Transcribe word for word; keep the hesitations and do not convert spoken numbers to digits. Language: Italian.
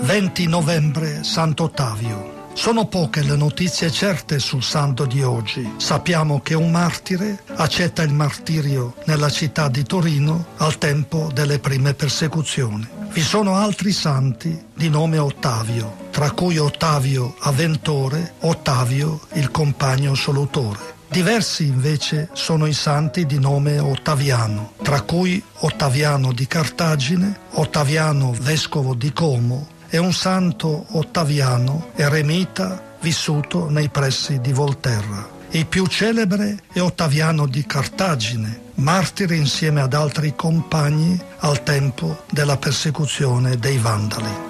venti novembre, Sant'Ottavio. Sono poche le notizie certe sul santo di oggi. Sappiamo che un martire accetta il martirio nella città di Torino al tempo delle prime persecuzioni. Vi sono altri santi di nome Ottavio, tra cui Ottavio Aventore, Ottavio il compagno solutore. Diversi invece sono i santi di nome Ottaviano, tra cui Ottaviano di Cartagine, Ottaviano vescovo di Como e un santo Ottaviano eremita vissuto nei pressi di Volterra. Il più celebre è Ottaviano di Cartagine, martire insieme ad altri compagni al tempo della persecuzione dei Vandali.